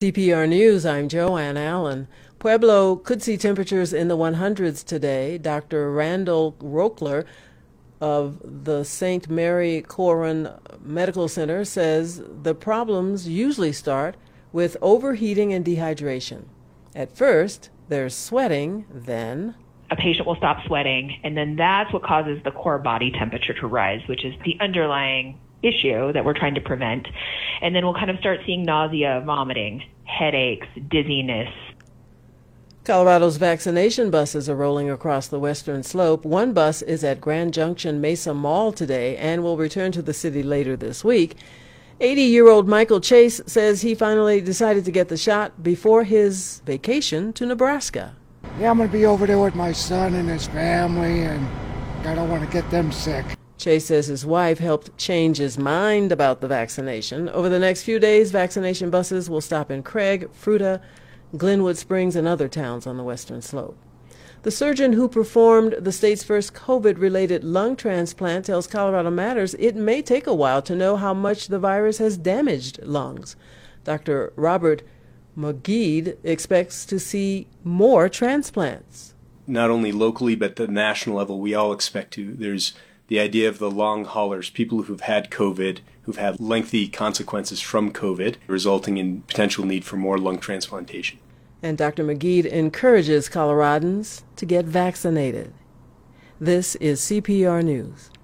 CPR News, I'm Joanne Allen. Pueblo could see temperatures in the 100s today. Dr. Randall Rockler of the St. Mary Corrin Medical Center says the problems usually start with overheating and dehydration. At first, there's sweating, then a patient will stop sweating, and then that's what causes the core body temperature to rise, which is the underlying issue that we're trying to prevent. And then we'll kind of start seeing nausea, vomiting, headaches, dizziness. Colorado's vaccination buses are rolling across the western slope. One bus is at Grand Junction Mesa Mall today and will return to the city later this week. 80-year-old Michael Chase says he finally decided to get the shot before his vacation to Nebraska. Yeah, I'm going to be over there with my son and his family, and I don't want to get them sick. Chase says his wife helped change his mind about the vaccination. Over the next few days, vaccination buses will stop in Craig, Fruita, Glenwood Springs, and other towns on the western slope. The surgeon who performed the state's first COVID-related lung transplant tells Colorado Matters it may take a while to know how much the virus has damaged lungs. Dr. Robert McGeed expects to see more transplants. Not only locally, but at the national level, we all expect to. There's the idea of the long haulers, people who've had COVID, who've had lengthy consequences from COVID, resulting in potential need for more lung transplantation. And Dr. McGeed encourages Coloradans to get vaccinated. This is CPR News.